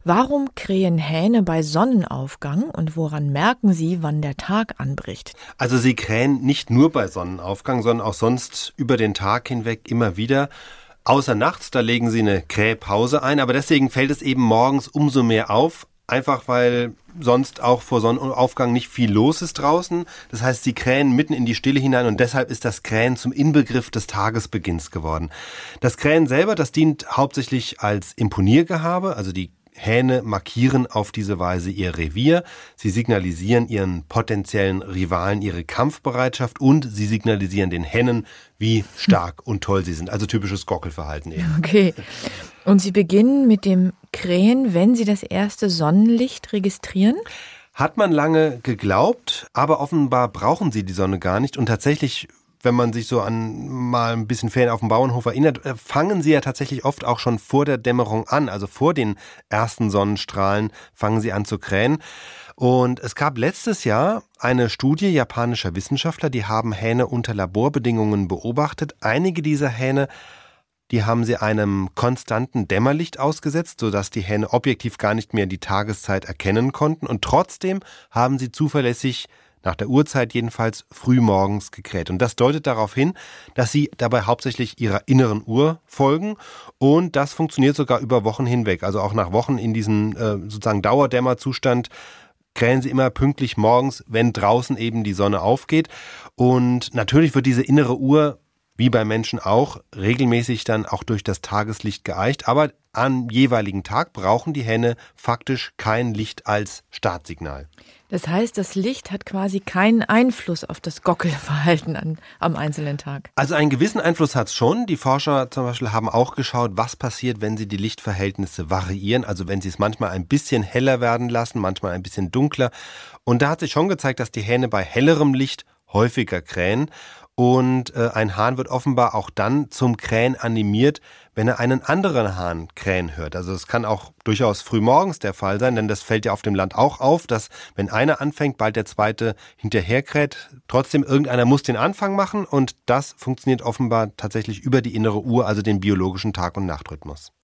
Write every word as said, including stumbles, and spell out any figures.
Warum krähen Hähne bei Sonnenaufgang und woran merken sie, wann der Tag anbricht? Also sie krähen nicht nur bei Sonnenaufgang, sondern auch sonst über den Tag hinweg immer wieder. Außer nachts, da legen sie eine Krähpause ein, aber deswegen fällt es eben morgens umso mehr auf. Einfach weil sonst auch vor Sonnenaufgang nicht viel los ist draußen. Das heißt, sie krähen mitten in die Stille hinein und deshalb ist das Krähen zum Inbegriff des Tagesbeginns geworden. Das Krähen selber, das dient hauptsächlich als Imponiergehabe, also die Hähne markieren auf diese Weise ihr Revier, sie signalisieren ihren potenziellen Rivalen ihre Kampfbereitschaft und sie signalisieren den Hennen, wie stark und toll sie sind. Also typisches Gockelverhalten eben. Okay. Und sie beginnen mit dem Krähen, wenn sie das erste Sonnenlicht registrieren? Hat man lange geglaubt, aber offenbar brauchen sie die Sonne gar nicht und tatsächlich, wenn man sich so an mal ein bisschen Ferien auf dem Bauernhof erinnert, fangen sie ja tatsächlich oft auch schon vor der Dämmerung an, also vor den ersten Sonnenstrahlen fangen sie an zu krähen. Und es gab letztes Jahr eine Studie japanischer Wissenschaftler, die haben Hähne unter Laborbedingungen beobachtet. Einige dieser Hähne, die haben sie einem konstanten Dämmerlicht ausgesetzt, sodass die Hähne objektiv gar nicht mehr die Tageszeit erkennen konnten. Und trotzdem haben sie zuverlässig, nach der Uhrzeit jedenfalls, frühmorgens gekräht. Und das deutet darauf hin, dass sie dabei hauptsächlich ihrer inneren Uhr folgen. Und das funktioniert sogar über Wochen hinweg. Also auch nach Wochen in diesem äh, sozusagen Dauerdämmerzustand krähen sie immer pünktlich morgens, wenn draußen eben die Sonne aufgeht. Und natürlich wird diese innere Uhr, wie bei Menschen auch, regelmäßig dann auch durch das Tageslicht geeicht. Aber am jeweiligen Tag brauchen die Hähne faktisch kein Licht als Startsignal. Das heißt, das Licht hat quasi keinen Einfluss auf das Gockelverhalten an, am einzelnen Tag. Also einen gewissen Einfluss hat es schon. Die Forscher zum Beispiel haben auch geschaut, was passiert, wenn sie die Lichtverhältnisse variieren. Also wenn sie es manchmal ein bisschen heller werden lassen, manchmal ein bisschen dunkler. Und da hat sich schon gezeigt, dass die Hähne bei hellerem Licht häufiger krähen. Und äh, ein Hahn wird offenbar auch dann zum Krähen animiert, wenn er einen anderen Hahn krähen hört. Also es kann auch durchaus frühmorgens der Fall sein, denn das fällt ja auf dem Land auch auf, dass wenn einer anfängt, bald der zweite hinterher kräht. Trotzdem, irgendeiner muss den Anfang machen und das funktioniert offenbar tatsächlich über die innere Uhr, also den biologischen Tag- und Nachtrhythmus.